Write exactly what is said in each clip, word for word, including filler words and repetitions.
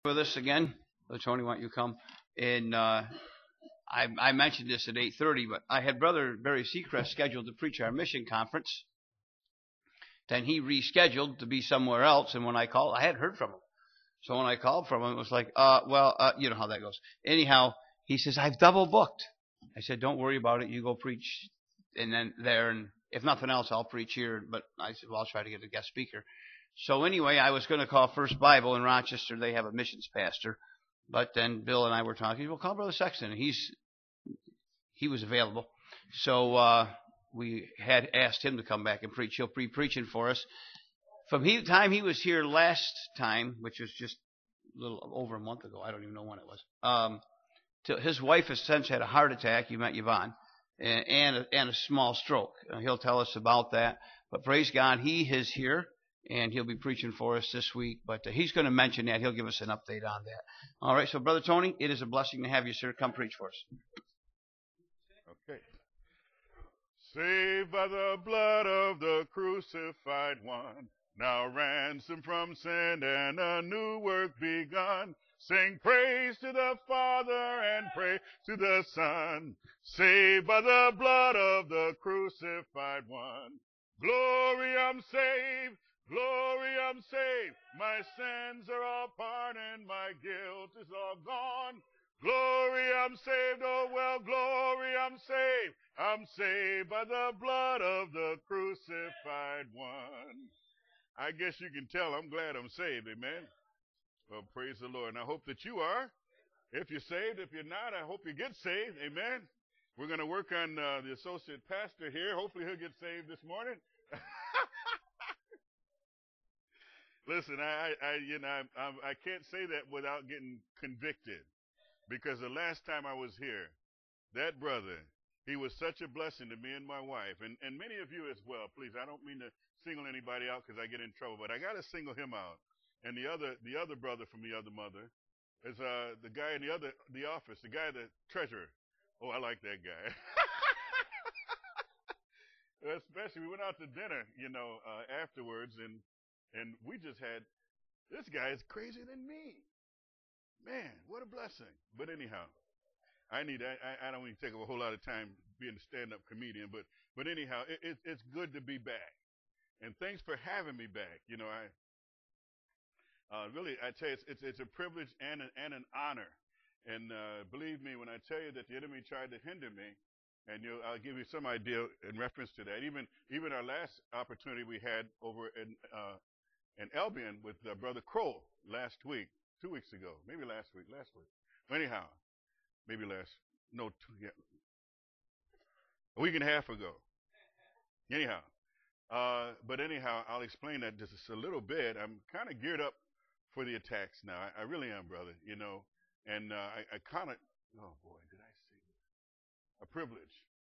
with us again. Oh, Tony, why don't you come? And uh, I, I mentioned this at eight thirty, but I had Brother Barry Seacrest scheduled to preach our mission conference. Then he rescheduled to be somewhere else, and when I called, I hadn't heard from him. So when I called from him, it was like, uh, well, uh, you know how that goes. Anyhow, he says, I've double booked. I said, don't worry about it. You go preach, and then there, and if nothing else, I'll preach here. But I said, well, I'll try to get a guest speaker. So anyway, I was going to call First Bible in Rochester. They have a missions pastor. But then Bill and I were talking. Well, call Brother Sexton. He's he was available. So uh, we had asked him to come back and preach. He'll be preaching for us. From the time he was here last time, which was just a little over a month ago, I don't even know when it was. Um, to, his wife has since had a heart attack. You met Yvonne, and and a, and a small stroke. Uh, he'll tell us about that. But praise God, he is here. And he'll be preaching for us this week. But uh, he's going to mention that. He'll give us an update on that. All right, so Brother Tony, it is a blessing to have you, sir. Come preach for us. Okay. Saved by the blood of the crucified one, now ransomed from sin and a new work begun. Sing praise to the Father and praise to the Son. Saved by the blood of the crucified one. Glory, I'm saved. Glory, I'm saved. My sins are all pardoned. My guilt is all gone. Glory, I'm saved. Oh, well, glory, I'm saved. I'm saved by the blood of the crucified one. I guess you can tell I'm glad I'm saved. Amen. Well, praise the Lord. And I hope that you are. If you're saved, if you're not, I hope you get saved. Amen. We're going to work on uh, the associate pastor here. Hopefully he'll get saved this morning. Listen, I, I, you know, I, I, I can't say that without getting convicted, because the last time I was here, that brother, he was such a blessing to me and my wife, and, and many of you as well. Please, I don't mean to single anybody out because I get in trouble, but I got to single him out. And the other, the other brother from the other mother is uh, the guy in the other, the office, the guy, the treasurer. Oh, I like that guy. Especially, we went out to dinner, you know, uh, afterwards, and and we just had, this guy is crazier than me. Man, what a blessing. But anyhow, I need, I, I don't even take a whole lot of time being a stand-up comedian, but but anyhow, it, it, it's good to be back. And thanks for having me back. You know, I uh, really, I tell you, it's, it's, it's a privilege and an, and an honor. And uh, believe me, when I tell you that the enemy tried to hinder me, and you, I'll give you some idea in reference to that. Even even our last opportunity we had over in uh, in Albion with uh, Brother Kroll last week, two weeks ago, maybe last week, last week. Anyhow, maybe last, no, two, yeah, a week and a half ago. Anyhow, uh, but anyhow, I'll explain that just a little bit. I'm kind of geared up for the attacks now. I, I really am, brother. You know, and uh, I, I kind of, oh boy, did I say a privilege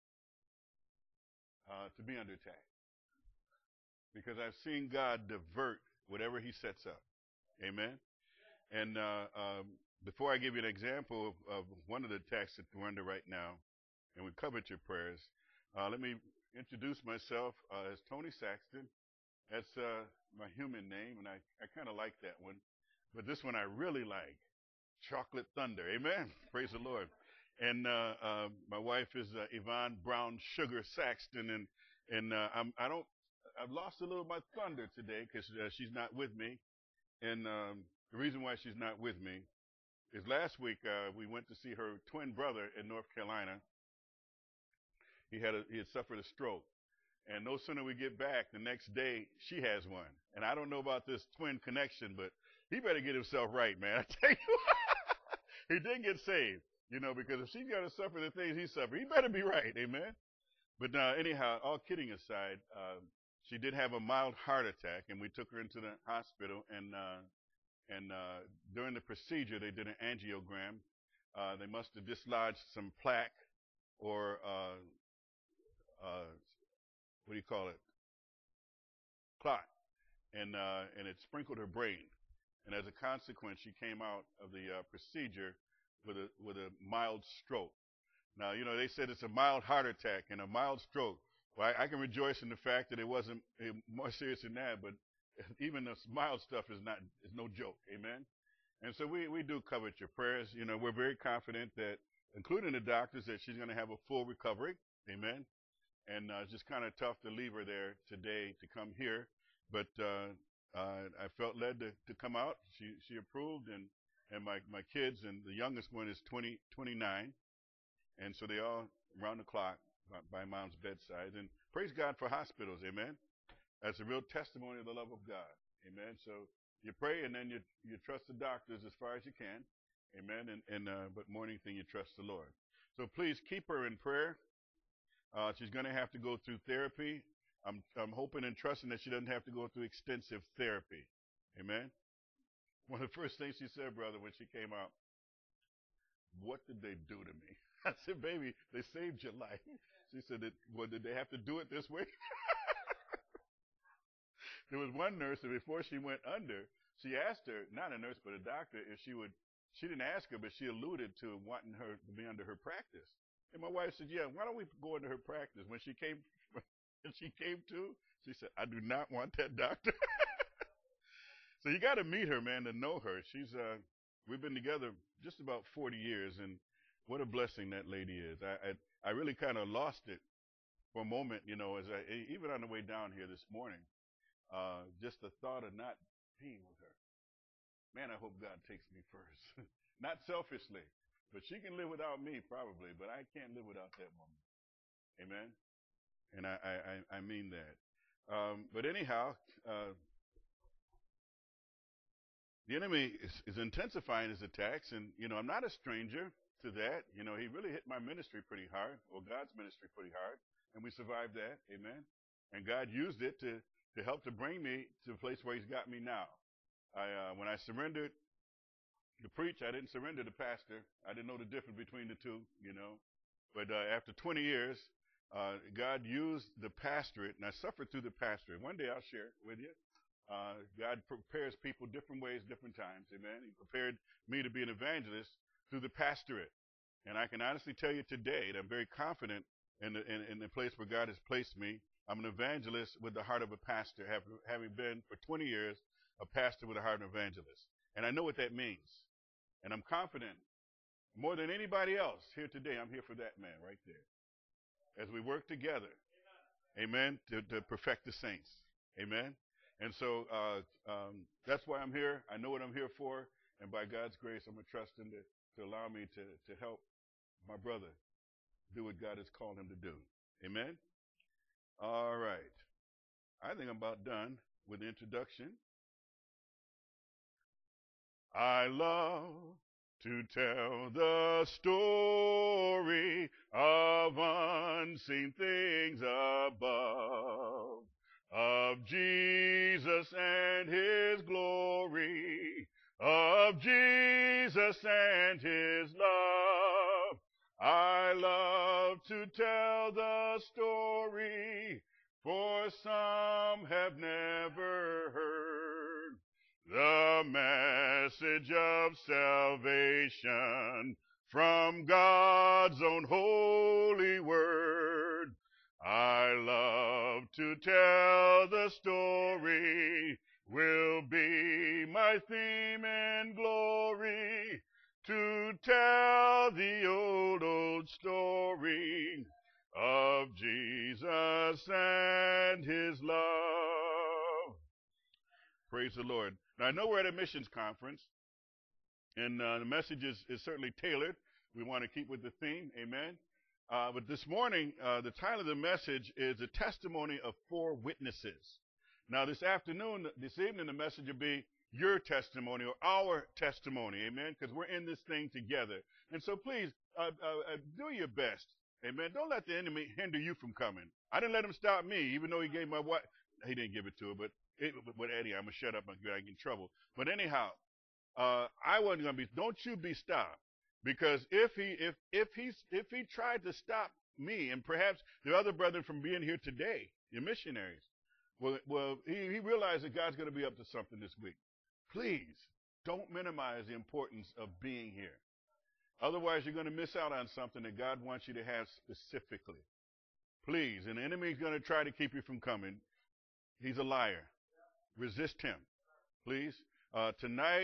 uh, to be under attack, because I've seen God divert whatever He sets up. Amen. And uh, um, before I give you an example of, of one of the attacks that we're under right now, and we covet your prayers, uh, let me introduce myself uh, as Tony Saxton. That's uh, my human name, and I, I kind of like that one. But this one I really like, Chocolate Thunder. Amen. Praise the Lord. And uh, uh, my wife is uh, Yvonne Brown Sugar Saxton, and and uh, I'm, I don't, I've lost a little of my thunder today because uh, she's not with me. And um, the reason why she's not with me is last week uh, we went to see her twin brother in North Carolina. He had a, he had suffered a stroke, and no sooner we get back, the next day she has one. And I don't know about this twin connection, but he better get himself right, man. I tell you, he did get saved, you know, because if she's got to suffer the things he suffered, he better be right, amen. But uh, anyhow, all kidding aside, uh, she did have a mild heart attack, and we took her into the hospital, and uh, and uh, during the procedure, they did an angiogram. Uh, they must have dislodged some plaque or uh, uh, what do you call it, clot, and uh, and it sprinkled her brain. And as a consequence, she came out of the uh, procedure with a with a mild stroke. Now, you know, they said it's a mild heart attack and a mild stroke. Well, I, I can rejoice in the fact that it wasn't uh, more serious than that, but even the mild stuff is not is no joke. Amen. And so we, we do covet your prayers. You know, we're very confident that, including the doctors, that she's going to have a full recovery. Amen. And uh, it's just kind of tough to leave her there today to come here. But uh, uh, I felt led to, to come out. She she approved, and, and my, my kids, and the youngest one is twenty, twenty-nine. And so they all around the clock by, by mom's bedside. And praise God for hospitals. Amen. That's a real testimony of the love of God. Amen. So you pray, and then you you trust the doctors as far as you can. Amen. And, and uh, but more than anything, you trust the Lord. So please keep her in prayer. Uh, she's going to have to go through therapy. I'm I'm hoping and trusting that she doesn't have to go through extensive therapy. Amen. One of the first things she said, brother, when she came out, what did they do to me? I said, baby, they saved your life. She said, well, did they have to do it this way? There was one nurse that before she went under, she asked her, not a nurse, but a doctor, if she would, she didn't ask her, but she alluded to wanting her to be under her practice. And my wife said, yeah, why don't we go into her practice? When she came, when she came to, she said, I do not want that doctor. So you got to meet her, man, to know her. She's, uh, we've been together just about forty years, and what a blessing that lady is. I, I, I really kind of lost it for a moment, you know, as I, even on the way down here this morning. Uh, just the thought of not being with her. Man, I hope God takes me first. Not selfishly, but she can live without me probably, but I can't live without that woman. Amen? And I, I, I mean that. Um, but anyhow, uh, the enemy is, is intensifying his attacks, and, you know, I'm not a stranger to that. You know, he really hit my ministry pretty hard, or God's ministry pretty hard, and we survived that. Amen? And God used it to to help to bring me to the place where he's got me now. I, uh, when I surrendered to preach, I didn't surrender to pastor. I didn't know the difference between the two, you know. But uh, after twenty years, uh, God used the pastorate, and I suffered through the pastorate. One day I'll share with you. Uh, God prepares people different ways, different times. Amen. He prepared me to be an evangelist through the pastorate. And I can honestly tell you today that I'm very confident in the, in, in the place where God has placed me. I'm an evangelist with the heart of a pastor, having, having been for twenty years a pastor with the heart of an evangelist. And I know what that means. And I'm confident, more than anybody else here today, I'm here for that man right there. As we work together, amen, to, to perfect the saints. Amen. And so uh, um, that's why I'm here. I know what I'm here for. And by God's grace, I'm going to trust him to, to allow me to, to help my brother do what God has called him to do. Amen. All right. I think I'm about done with the introduction. I love to tell the story of unseen things above, of Jesus and his glory, of Jesus and his love. I love to tell the story, for some have never heard the message of salvation from God's own holy word. I love to tell the story, will be my theme and glory, to tell the old, old story of Jesus and his love. Praise the Lord. Now, I know we're at a missions conference, and uh, the message is, is certainly tailored. We want to keep with the theme, amen. Uh, but this morning, uh, the title of the message is A Testimony of Four Witnesses. Now, this afternoon, this evening, the message will be your testimony or our testimony, amen, because we're in this thing together. And so please, uh, uh, uh, do your best, amen. Don't let the enemy hinder you from coming. I didn't let him stop me, even though he gave my wife, he didn't give it to her, but, it, but Eddie, I'm going to shut up and get in trouble. But anyhow, uh, I wasn't going to be, don't you be stopped. Because if he, if, if he's, if he tried to stop me and perhaps the other brethren from being here today, your missionaries, well, well, he, he realized that God's going to be up to something this week. Please don't minimize the importance of being here. Otherwise, you're going to miss out on something that God wants you to have specifically. Please, and the enemy is going to try to keep you from coming. He's a liar. Resist him, please. Uh, tonight,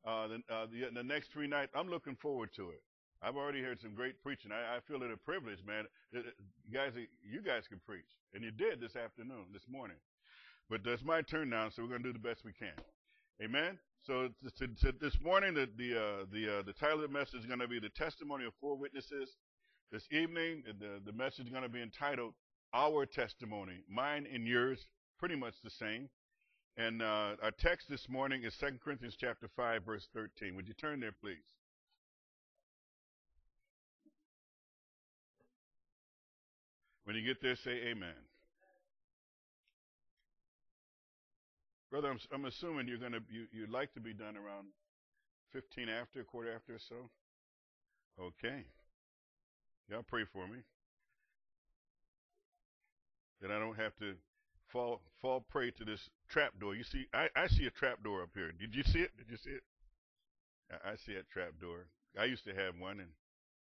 uh, the, uh, the, the next three nights, I'm looking forward to it. I've already heard some great preaching. I, I feel it a privilege, man. It, it, guys, you guys can preach, and you did this afternoon, this morning. But it's my turn now, so we're going to do the best we can. Amen. So to, to, to this morning, the the uh, the, uh, the title of the message is going to be the testimony of four witnesses. This evening, the the message is going to be entitled "Our Testimony," mine and yours, pretty much the same. And uh, our text this morning is Second Corinthians chapter five, verse thirteen. Would you turn there, please? When you get there, say amen. Brother, I'm, I'm assuming you're gonna you, you'd like to be done around fifteen after, quarter after or so. Okay. Y'all pray for me. That I don't have to fall fall prey to this trap door. You see, I, I see a trap door up here. Did you see it? Did you see it? I, I see a trap door. I used to have one, and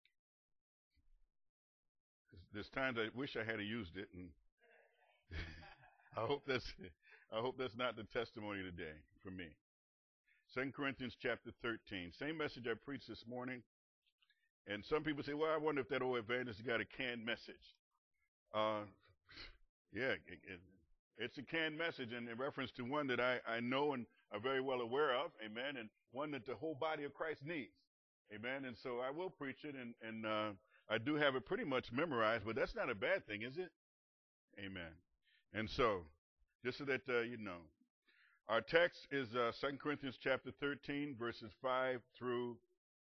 there's times I wish I had used it, and I hope that's I hope that's not the testimony today for me. Second Corinthians chapter thirteen, same message I preached this morning. And some people say, well, I wonder if that old evangelist got a canned message. Uh, yeah, it, it, it's a canned message in, in reference to one that I, I know and are very well aware of, amen, and one that the whole body of Christ needs, amen. And so I will preach it, and, and uh, I do have it pretty much memorized, but that's not a bad thing, is it? Amen. And so, just so that uh, you know, our text is uh, Second Corinthians chapter thirteen, verses five through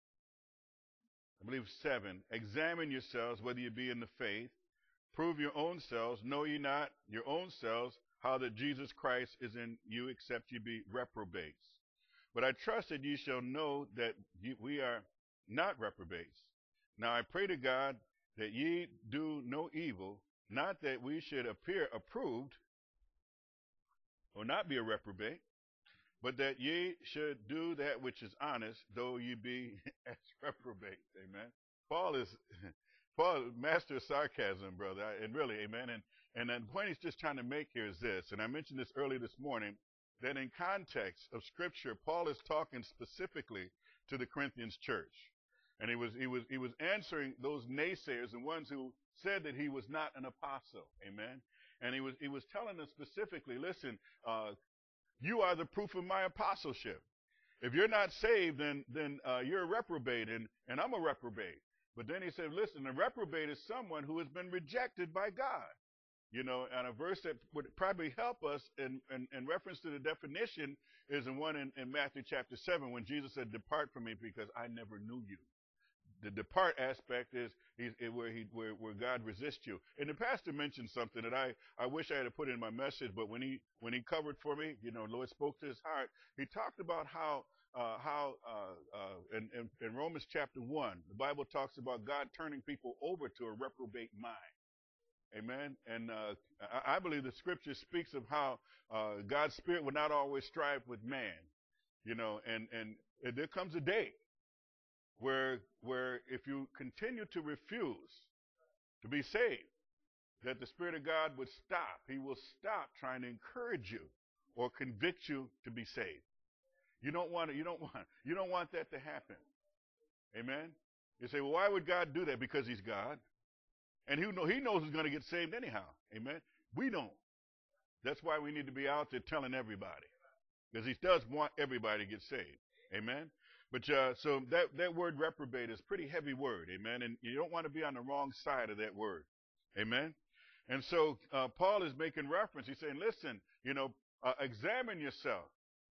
I believe seven. Examine yourselves whether you be in the faith. Prove your own selves. Know ye not your own selves how that Jesus Christ is in you, except ye be reprobates. But I trust that ye shall know that ye, we are not reprobates. Now I pray to God that ye do no evil, not that we should appear approved, or not be a reprobate, but that ye should do that which is honest, though ye be as reprobates. Amen. Paul is Paul, master of sarcasm, brother, and really, amen. And and the point he's just trying to make here is this, and I mentioned this earlier this morning, that in context of Scripture, Paul is talking specifically to the Corinthians church, and he was he was he was answering those naysayers and ones who said that he was not an apostle. Amen. And he was he was telling them specifically, listen. Uh, You are the proof of my apostleship. If you're not saved, then then uh, you're a reprobate, and, and I'm a reprobate. But then he said, listen, a reprobate is someone who has been rejected by God. You know, and a verse that would probably help us in, in, in reference to the definition is the one in, in Matthew chapter seven, when Jesus said, depart from me because I never knew you. The depart aspect is he's, where he where, where God resists you. And the pastor mentioned something that I, I wish I had put in my message, but when he when he covered for me, you know, Lord spoke to his heart. He talked about how uh, how uh, uh, in, in, in Romans chapter one, the Bible talks about God turning people over to a reprobate mind. Amen. And uh, I, I believe the Scripture speaks of how uh, God's Spirit will not always strive with man. You know, and and, and there comes a day where where if you continue to refuse to be saved, that the Spirit of God would stop. He will stop trying to encourage you or convict you to be saved. You don't want to, you don't want you don't want that to happen. Amen. You say, well, why would God do that? Because he's God. And he know he knows who's going to get saved anyhow. Amen. We don't. That's why we need to be out there telling everybody. Because he does want everybody to get saved. Amen. But uh, so that, that word reprobate is a pretty heavy word, amen, and you don't want to be on the wrong side of that word, amen. And so uh, Paul is making reference. He's saying, listen, you know, uh, examine yourself.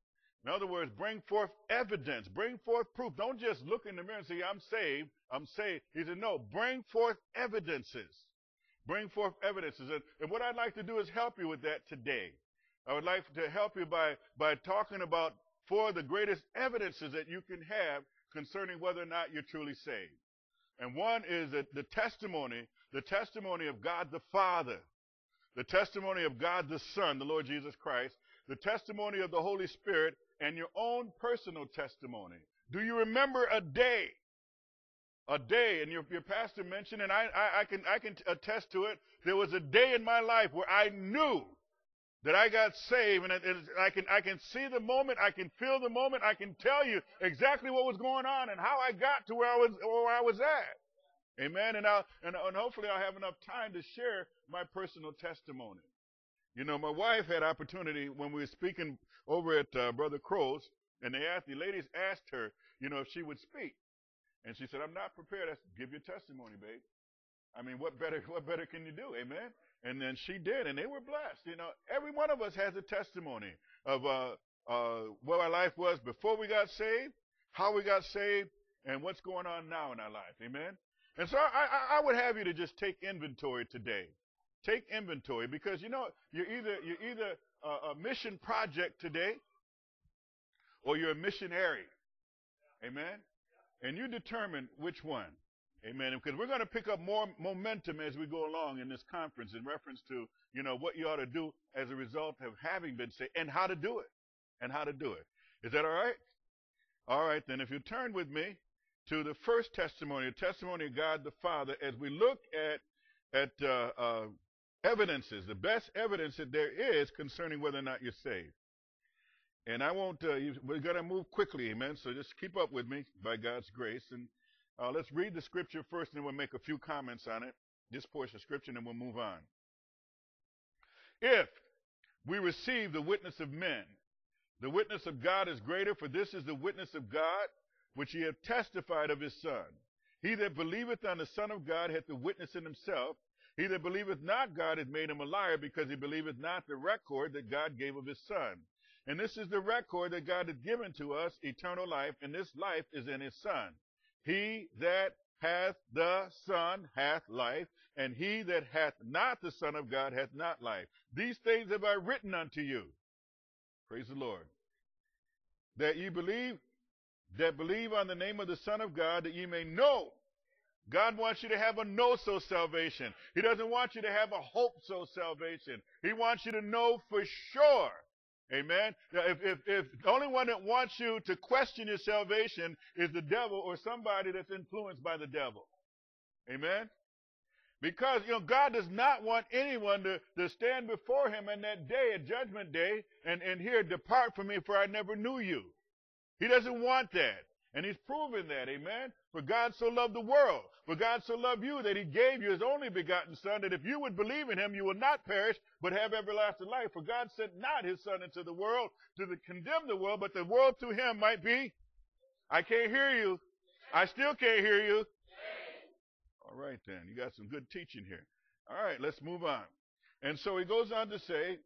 In other words, bring forth evidence, bring forth proof. Don't just look in the mirror and say, I'm saved, I'm saved. He said, no, bring forth evidences. Bring forth evidences. And, and what I'd like to do is help you with that today. I would like to help you by, by talking about four of the greatest evidences that you can have concerning whether or not you're truly saved. And one is that the testimony, the testimony of God the Father, the testimony of God the Son, the Lord Jesus Christ, the testimony of the Holy Spirit, and your own personal testimony. Do you remember a day? A day, and your, your pastor mentioned, and I, I, I can I can attest to it, there was a day in my life where I knew that I got saved, and it, it, I can I can see the moment, I can feel the moment, I can tell you exactly what was going on and how I got to where I was where I was at. Amen. And I'll, and, and hopefully I'll have enough time to share my personal testimony. You know, my wife had opportunity when we were speaking over at uh, Brother Crow's, and they asked the ladies asked her, you know, if she would speak, and she said, "I'm not prepared." I said, "Give your testimony, babe. I mean, what better what better can you do?" Amen. And then she did, and they were blessed. You know, every one of us has a testimony of uh, uh, what our life was before we got saved, how we got saved, and what's going on now in our life. Amen. And so I, I, I would have you to just take inventory today. Take inventory, because you know you're either you're either a, a mission project today, or you're a missionary. Amen. And you determine which one. Amen. Because we're going to pick up more momentum as we go along in this conference in reference to, you know, what you ought to do as a result of having been saved and how to do it. And how to do it. Is that all right? All right, then, if you turn with me to the first testimony, the testimony of God the Father, as we look at at uh, uh, evidences, the best evidence that there is concerning whether or not you're saved. And I won't, uh, you, we're going to move quickly, amen, so just keep up with me by God's grace. And uh, let's read the scripture first, and then we'll make a few comments on it, this portion of scripture, and then we'll move on. If we receive the witness of men, the witness of God is greater, for this is the witness of God, which he hath testified of his Son. He that believeth on the Son of God hath the witness in himself. He that believeth not God hath made him a liar, because he believeth not the record that God gave of his Son. And this is the record that God hath given to us, eternal life, and this life is in his Son. He that hath the Son hath life, and he that hath not the Son of God hath not life. These things have I written unto you. Praise the Lord. That ye believe, that believe on the name of the Son of God, that ye may know. God wants you to have a know-so salvation. He doesn't want you to have a hope-so salvation. He wants you to know for sure. Amen. If, if, if the only one that wants you to question your salvation is the devil or somebody that's influenced by the devil. Amen. Because, you know, God does not want anyone to, to stand before him in that day, at judgment day, and, and here, depart from me, for I never knew you. He doesn't want that. And he's proven that, amen? For God so loved the world, for God so loved you that he gave you his only begotten Son, that if you would believe in him, you will not perish, but have everlasting life. For God sent not his Son into the world to the, condemn the world, but the world through him might be. I can't hear you. I still can't hear you. All right, then. You got some good teaching here. All right, let's move on. And so he goes on to say,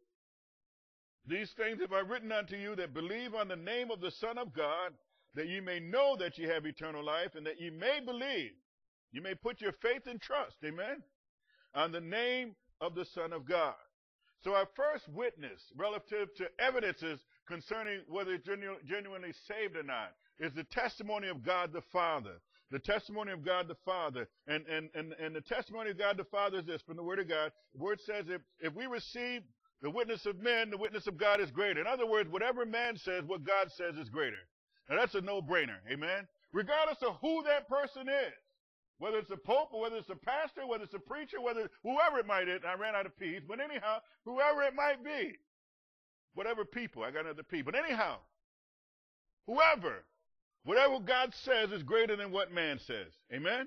these things have I written unto you that believe on the name of the Son of God, that ye may know that ye have eternal life, and that ye may believe. You may put your faith and trust, amen, on the name of the Son of God. So our first witness relative to evidences concerning whether it's genu- genuinely saved or not is the testimony of God the Father. The testimony of God the Father. And, and, and, and the testimony of God the Father is this, from the Word of God. The Word says if, if we receive the witness of men, the witness of God is greater. In other words, whatever man says, what God says is greater. Now, that's a no-brainer, amen? Regardless of who that person is, whether it's a pope or whether it's a pastor, whether it's a preacher, whether whoever it might be. I ran out of peas, but anyhow, whoever it might be, whatever people, I got another P, but anyhow, whoever, whatever God says is greater than what man says, amen?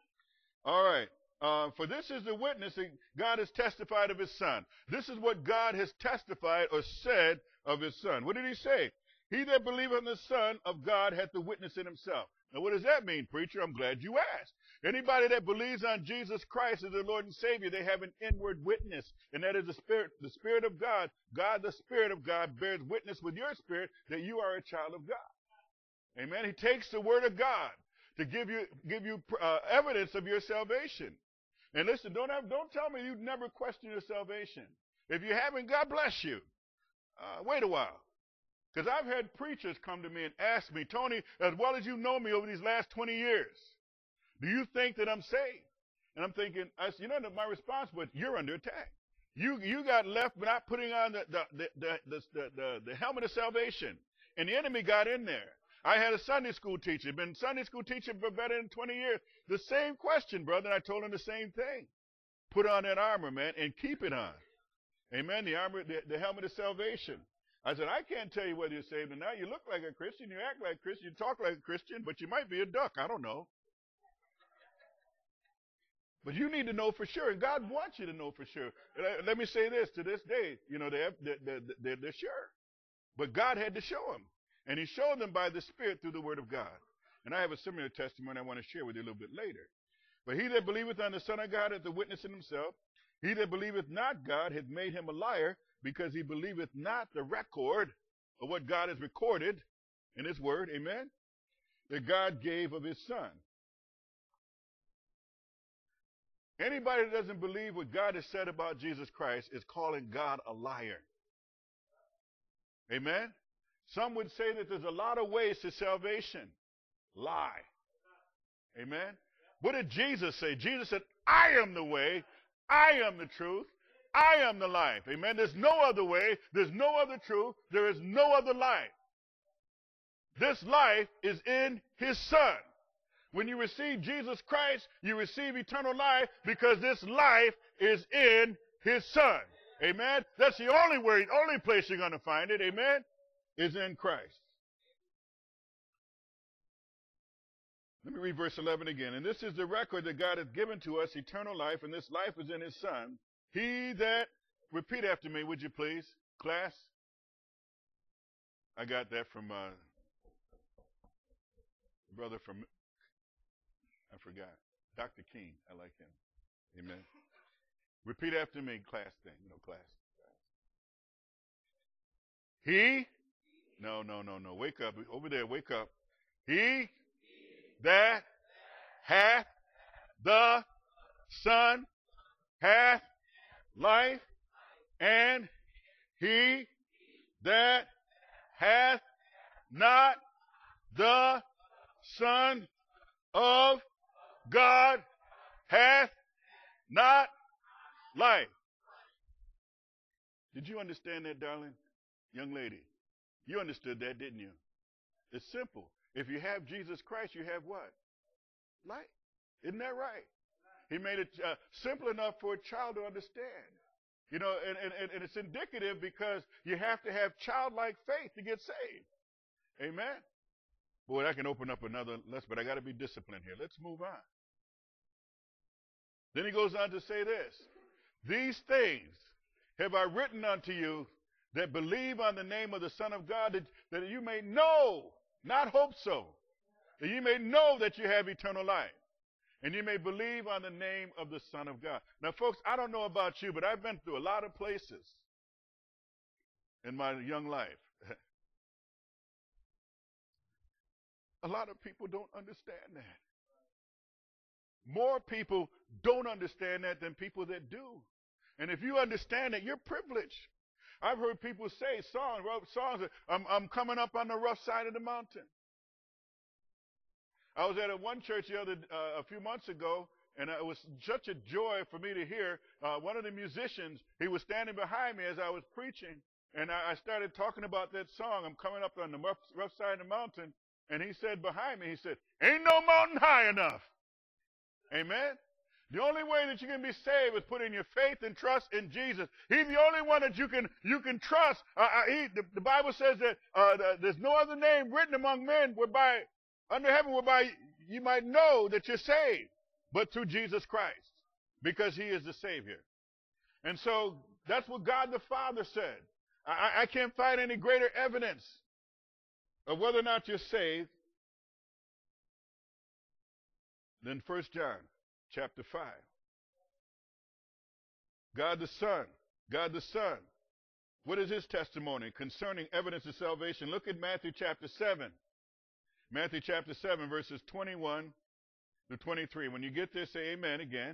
All right. Uh, for this is the witness that God has testified of his Son. This is what God has testified or said of his Son. What did he say? He that believeth in the Son of God hath the witness in himself. Now, what does that mean, preacher? I'm glad you asked. Anybody that believes on Jesus Christ as their Lord and Savior, they have an inward witness, and that is the Spirit, the Spirit of God. God, the Spirit of God, bears witness with your spirit that you are a child of God. Amen. He takes the Word of God to give you give you uh, evidence of your salvation. And listen, don't have, don't tell me you've never questioned your salvation. If you haven't, God bless you. Uh, wait a while. Because I've had preachers come to me and ask me, Tony, as well as you know me over these last twenty years, do you think that I'm saved? And I'm thinking, I said, you know, my response was, you're under attack. You you got left not putting on the the the the, the, the, the helmet of salvation. And the enemy got in there. I had a Sunday school teacher, been Sunday school teacher for better than twenty years. The same question, brother, and I told him the same thing. Put on that armor, man, and keep it on. Amen. The armor, the, the helmet of salvation. I said, I can't tell you whether you're saved or not. You look like a Christian, you act like a Christian, you talk like a Christian, but you might be a duck. I don't know. But you need to know for sure, and God wants you to know for sure. Let me say this, to this day, you know, they're, they're, they're, they're sure. But God had to show them. And he showed them by the Spirit through the Word of God. And I have a similar testimony I want to share with you a little bit later. But he that believeth on the Son of God hath the witness in himself. He that believeth not God hath made him a liar, because he believeth not the record of what God has recorded in his Word, amen, that God gave of his Son. Anybody that doesn't believe what God has said about Jesus Christ is calling God a liar. Amen? Some would say that there's a lot of ways to salvation. Lie. Amen? What did Jesus say? Jesus said, I am the way, I am the truth, I am the life. Amen? There's no other way, there's no other truth, there is no other life. This life is in his Son. When you receive Jesus Christ, you receive eternal life because this life is in his Son. Amen? That's the only way, only place you're going to find it, amen, is in Christ. Let me read verse eleven again. And this is the record that God has given to us, eternal life, and this life is in his Son. He that, repeat after me, would you please, class? I got that from uh, brother from, I forgot, Doctor King. I like him. Amen. Repeat after me, class thing, you know, class. He, no, no, no, no, wake up. Over there, wake up. He that hath the Son hath life, and he that hath not the Son of God hath not life. Did you understand that, darling? Young lady, you understood that, didn't you? It's simple. If you have Jesus Christ, you have what? Life. Isn't that right? He made it uh, simple enough for a child to understand. You know, and, and, and it's indicative because you have to have childlike faith to get saved. Amen? Boy, I can open up another lesson, but I got to be disciplined here. Let's move on. Then he goes on to say this. These things have I written unto you that believe on the name of the Son of God, that, that you may know, not hope so, that you may know that you have eternal life, and you may believe on the name of the Son of God. Now, folks, I don't know about you, but I've been through a lot of places in my young life. A lot of people don't understand that. More people don't understand that than people that do. And if you understand that, you're privileged. I've heard people say songs, songs I'm, I'm coming up on the rough side of the mountain. I was at a one church the other uh, a few months ago, and it was such a joy for me to hear uh, one of the musicians. He was standing behind me as I was preaching, and I, I started talking about that song, I'm coming up on the rough, rough side of the mountain, and he said behind me, he said, ain't no mountain high enough. Amen? The only way that you can be saved is putting your faith and trust in Jesus. He's the only one that you can you can trust. Uh, uh, he, the, the Bible says that uh, the, there's no other name written among men whereby under heaven whereby you might know that you're saved, but through Jesus Christ, because he is the Savior. And so that's what God the Father said. I, I can't find any greater evidence of whether or not you're saved than First John chapter five. God the Son, God the Son. What is his testimony concerning evidence of salvation? Look at Matthew chapter seven. Matthew chapter seven, verses twenty-one to twenty-three. When you get there, say amen again.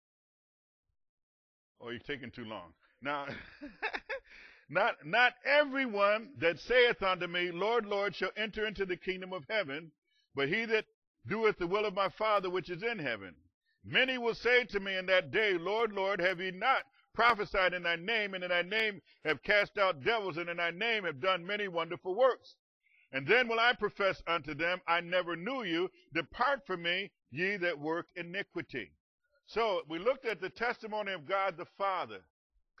Oh, you're taking too long. Now, not, not everyone that saith unto me, Lord, Lord, shall enter into the kingdom of heaven, but he that doeth the will of my Father which is in heaven. Many will say to me in that day, Lord, Lord, have ye not prophesied in thy name, and in thy name have cast out devils, and in thy name have done many wonderful works? And then will I profess unto them, I never knew you. Depart from me, ye that work iniquity. So we looked at the testimony of God the Father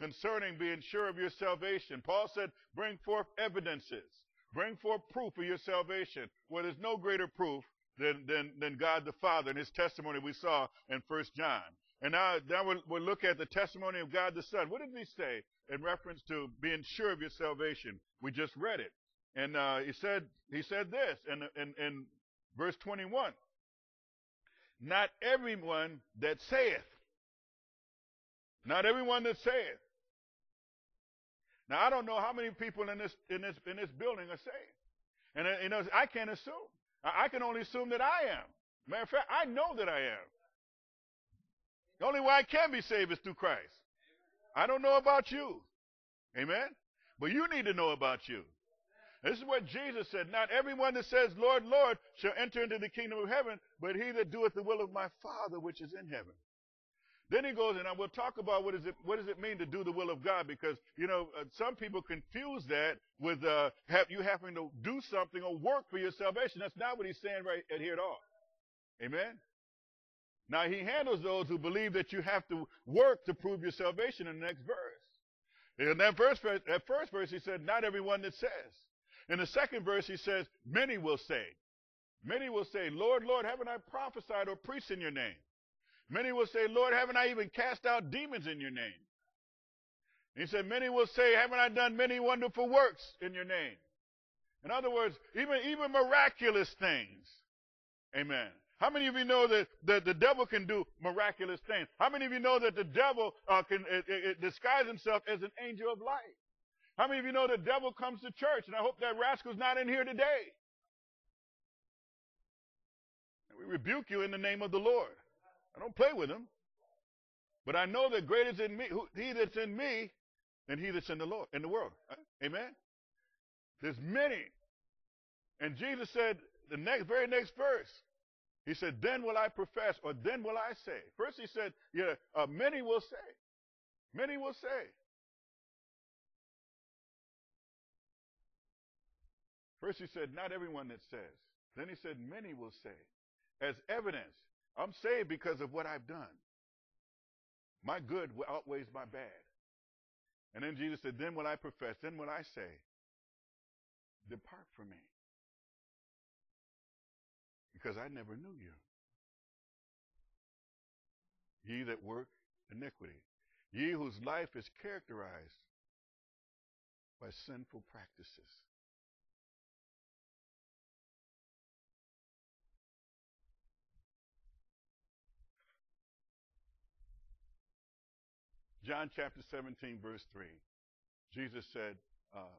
concerning being sure of your salvation. Paul said, bring forth evidences. Bring forth proof of your salvation. Well, there's no greater proof than, than, than God the Father and his testimony we saw in First John. And now, now we'll, we'll look at the testimony of God the Son. What did he say in reference to being sure of your salvation? We just read it. And uh, he said he said this in, in, in verse twenty-one. Not everyone that saith. Not everyone that saith. Now, I don't know how many people in this in this in this building are saved. And uh, you know, I can't assume. I, I can only assume that I am. Matter of fact, I know that I am. The only way I can be saved is through Christ. I don't know about you. Amen? But you need to know about you. This is what Jesus said. Not everyone that says, Lord, Lord, shall enter into the kingdom of heaven, but he that doeth the will of my Father which is in heaven. Then he goes, and I will talk about what, is it, what does it mean to do the will of God, because, you know, uh, some people confuse that with uh, have, you having to do something or work for your salvation. That's not what he's saying right here at all. Amen? Now, he handles those who believe that you have to work to prove your salvation in the next verse. In that, verse, that first verse, he said, not everyone that says. In the second verse, he says, many will say. Many will say, Lord, Lord, haven't I prophesied or preached in your name? Many will say, Lord, haven't I even cast out demons in your name? He said, many will say, haven't I done many wonderful works in your name? In other words, even, even miraculous things. Amen. How many of you know that, that the devil can do miraculous things? How many of you know that the devil uh, can it, it disguise himself as an angel of light? How many of you know the devil comes to church? And I hope that rascal's not in here today. And we rebuke you in the name of the Lord. I don't play with him. But I know that greater is in me, who, he that's in me, than he that's in the Lord, in the world. Amen? There's many. And Jesus said, the next, very next verse, he said, then will I profess, or then will I say. First he said, yeah, uh, many will say. Many will say. First he said, not everyone that says. Then he said, many will say. As evidence, I'm saved because of what I've done. My good outweighs my bad. And then Jesus said, then will I profess, then will I say, depart from me, because I never knew you. Ye that work iniquity, ye whose life is characterized by sinful practices. John chapter seventeen, verse three. Jesus said, uh,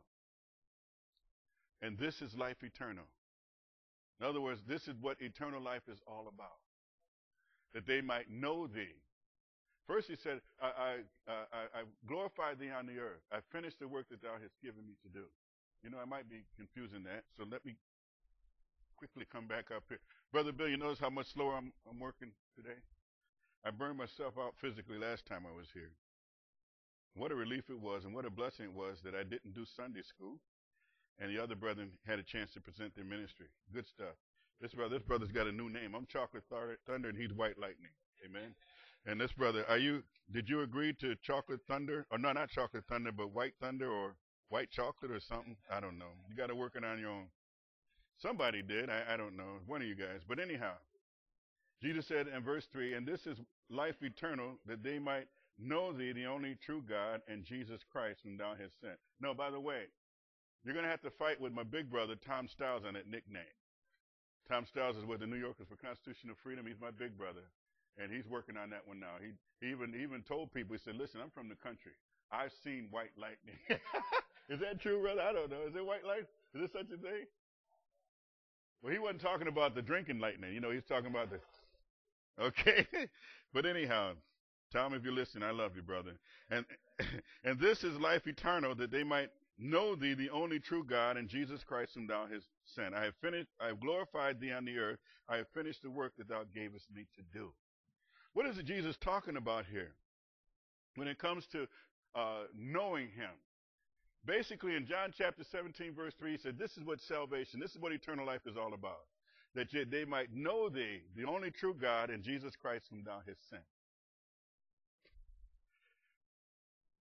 and this is life eternal. In other words, this is what eternal life is all about. That they might know thee. First he said, I, I, I, I glorified thee on the earth. I finished the work that thou hast given me to do. You know, I might be confusing that, so let me quickly come back up here. Brother Bill, you notice how much slower I'm, I'm working today? I burned myself out physically last time I was here. What a relief it was, and what a blessing it was that I didn't do Sunday school, and the other brethren had a chance to present their ministry. Good stuff. This brother, this brother's got a new name. I'm Chocolate Thunder, and he's White Lightning. Amen. And this brother, are you? Did you agree to Chocolate Thunder, or no, not Chocolate Thunder, but White Thunder, or White Chocolate, or something? I don't know. You got to work it on your own. Somebody did. I, I don't know. One of you guys. But anyhow, Jesus said in verse three, and this is life eternal, that they might know thee, the only true God, and Jesus Christ, whom thou hast sent. No, by the way, you're going to have to fight with my big brother, Tom Stiles, on that nickname. Tom Stiles is with the New Yorkers for Constitutional Freedom. He's my big brother, and he's working on that one now. He, he even he even told people, he said, listen, I'm from the country. I've seen white lightning. Is that true, brother? I don't know. Is it white lightning? Is there such a thing? Well, he wasn't talking about the drinking lightning. You know, he's talking about the... Okay. But anyhow, Tom, if you're listening, I love you, brother. And and this is life eternal, that they might know thee, the only true God, and Jesus Christ, whom thou hast sent. I have finished, I have glorified thee on the earth. I have finished the work that thou gavest me to do. What is Jesus talking about here when it comes to uh, knowing him? Basically, in John chapter seventeen, verse three, he said, this is what salvation, this is what eternal life is all about. That they might know thee, the only true God, and Jesus Christ, whom thou hast sent.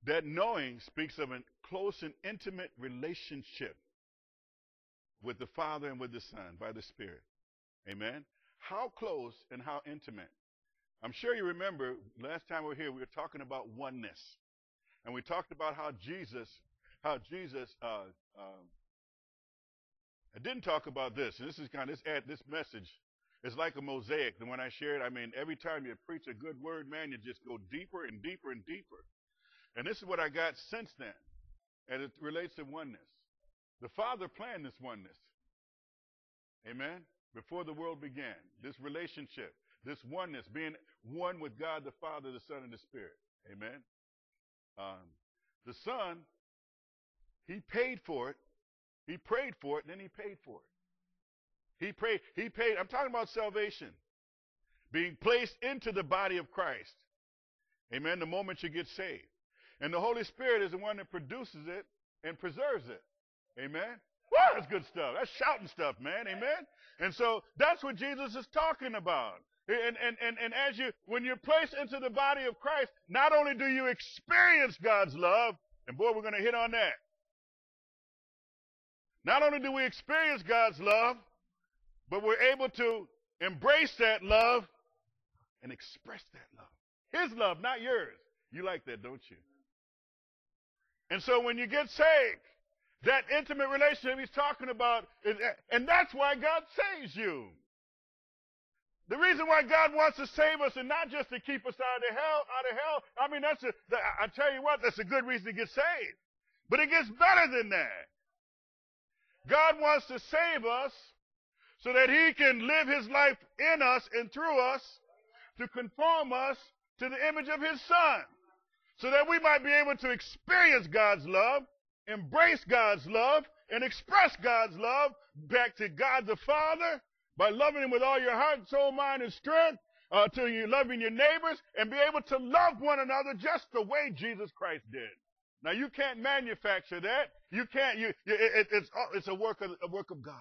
That knowing speaks of a close and intimate relationship with the Father and with the Son by the Spirit. Amen? How close and how intimate? I'm sure you remember last time we were here, we were talking about oneness. And we talked about how Jesus, how Jesus, uh, uh, I didn't talk about this, and this is kind of, this, ad, this message is like a mosaic. And when I share it, I mean, every time you preach a good word, man, you just go deeper and deeper and deeper. And this is what I got since then, and it relates to oneness. The Father planned this oneness. Amen? Before the world began, this relationship, this oneness, being one with God the Father, the Son, and the Spirit. Amen? Um, the Son, he paid for it. He prayed for it, and then he paid for it. He prayed, he paid, I'm talking about salvation. Being placed into the body of Christ. Amen, the moment you get saved. And the Holy Spirit is the one that produces it and preserves it. Amen? Woo, that's good stuff. That's shouting stuff, man. Amen? And so that's what Jesus is talking about. And, and, and, and as you, when you're placed into the body of Christ, not only do you experience God's love, and boy, we're going to hit on that. Not only do we experience God's love, but we're able to embrace that love and express that love. His love, not yours. You like that, don't you? And so when you get saved, that intimate relationship he's talking about, is, and that's why God saves you. The reason why God wants to save us and not just to keep us out of the hell, out of hell, I mean, that's a, I tell you what, that's a good reason to get saved. But it gets better than that. God wants to save us so that he can live his life in us and through us to conform us to the image of his Son, so that we might be able to experience God's love, embrace God's love, and express God's love back to God the Father by loving him with all your heart, soul, mind, and strength, uh, to you loving your neighbors, and be able to love one another just the way Jesus Christ did. Now, you can't manufacture that. You can't. You, you it, it's it's a work of a work of God.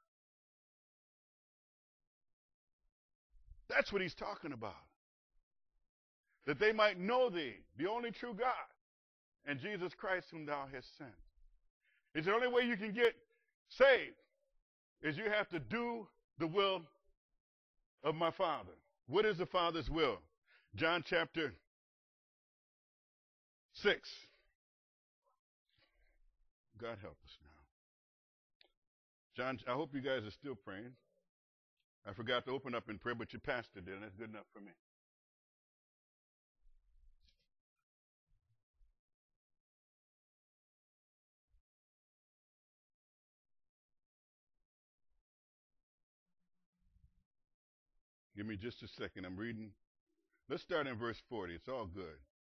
That's what he's talking about. That they might know thee, the only true God, and Jesus Christ whom thou hast sent. It's the only way you can get saved is you have to do the will of my Father. What is the Father's will? John chapter six. God help us now. John, I hope you guys are still praying. I forgot to open up in prayer, but your pastor did, and that's good enough for me. Give me just a second. I'm reading. Let's start in verse forty. It's all good.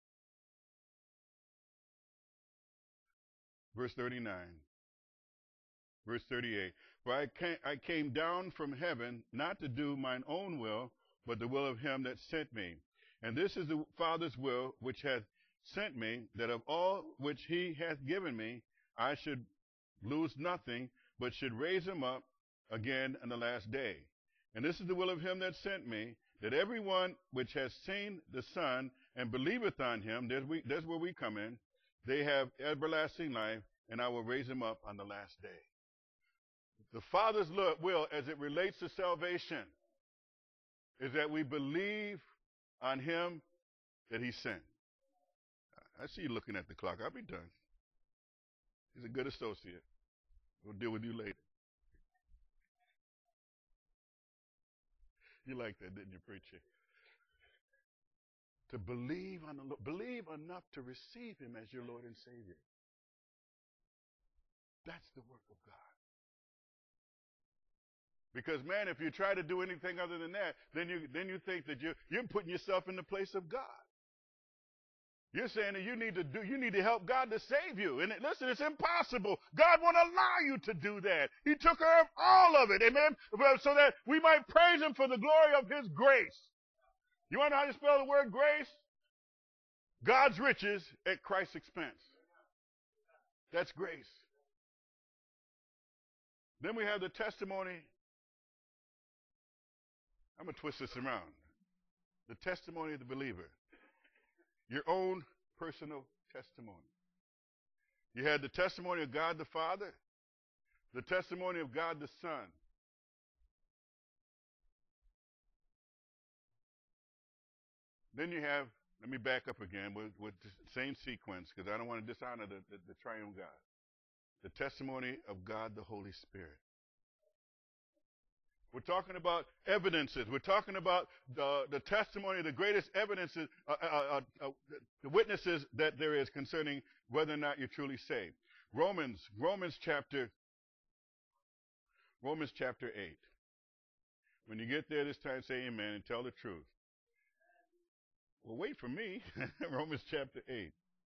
Verse thirty-nine. Verse thirty-eight. For I came, I came down from heaven not to do mine own will, but the will of him that sent me. And this is the Father's will which hath sent me, that of all which he hath given me, I should lose nothing, but should raise him up again in the last day. And this is the will of him that sent me, that every one which has seen the Son and believeth on him, there's, we, there's where we come in, they have everlasting life, and I will raise him up on the last day. The Father's will, as it relates to salvation, is that we believe on him that he sent. I see you looking at the clock. I'll be done. He's a good associate. We'll deal with you later. You like that, didn't you, preacher? To believe on the Lord, believe enough to receive him as your Lord and Savior. That's the work of God. Because, man, if you try to do anything other than that, then you then you think that you're, you're putting yourself in the place of God. You're saying that you need to do, you need to help God to save you. And it, listen, it's impossible. God won't allow you to do that. He took care of all of it, amen, so that we might praise him for the glory of his grace. You want to know how to spell the word grace? God's riches at Christ's expense. That's grace. Then we have the testimony. I'm going to twist this around. The testimony of the believer. Your own personal testimony. You had the testimony of God the Father, the testimony of God the Son. Then you have, let me back up again with, with the same sequence because I don't want to dishonor the, the, the triune God. The testimony of God the Holy Spirit. We're talking about evidences. We're talking about the, the testimony, the greatest evidences, uh, uh, uh, uh, the witnesses that there is concerning whether or not you're truly saved. Romans, Romans chapter, Romans chapter eight. When you get there this time, say amen and tell the truth. Well, wait for me. Romans chapter eight.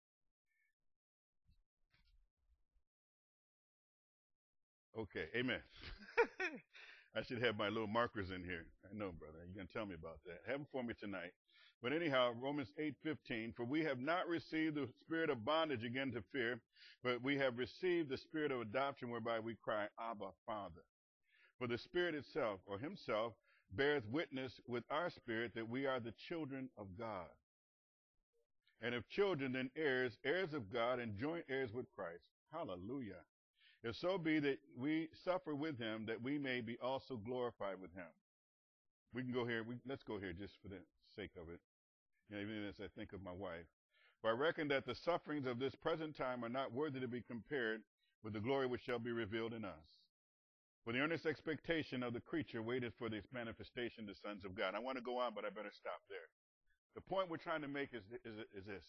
Okay, amen. I should have my little markers in here. I know, brother. You're going to tell me about that. Have them for me tonight. But anyhow, Romans eight fifteen, for we have not received the spirit of bondage again to fear, but we have received the spirit of adoption whereby we cry, Abba, Father. For the Spirit itself, or himself, beareth witness with our spirit that we are the children of God. And if children, then heirs, heirs of God, and joint heirs with Christ. Hallelujah. If so be that we suffer with him, that we may be also glorified with him. We can go here. We, let's go here just for the sake of it. You know, even as I think of my wife. For I reckon that the sufferings of this present time are not worthy to be compared with the glory which shall be revealed in us. For the earnest expectation of the creature waited for the manifestation of the sons of God. I want to go on, but I better stop there. The point we're trying to make is, is, is this.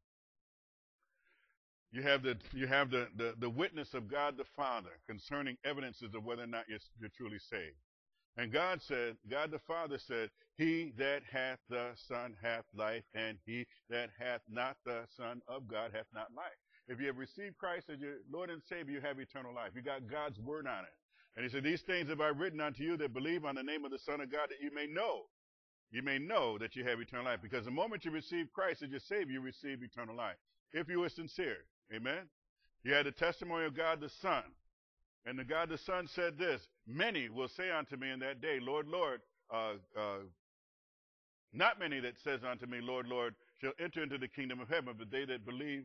You have the you have the, the, the witness of God the Father concerning evidences of whether or not you're, you're truly saved. And God said, God the Father said, he that hath the Son hath life, and he that hath not the Son of God hath not life. If you have received Christ as your Lord and Savior, you have eternal life. You got God's word on it. And he said, these things have I written unto you that believe on the name of the Son of God, that you may know. You may know that you have eternal life. Because the moment you receive Christ as your Savior, you receive eternal life. If you were sincere. Amen. You had the testimony of God the Son. And the God the Son said this, many will say unto me in that day, Lord, Lord, uh, uh, not many that says unto me, Lord, Lord, shall enter into the kingdom of heaven, but they that believe,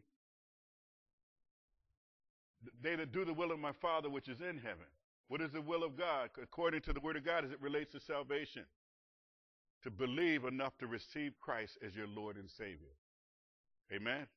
they that do the will of my Father which is in heaven. What is the will of God? According to the word of God, as it relates to salvation. To believe enough to receive Christ as your Lord and Savior. Amen.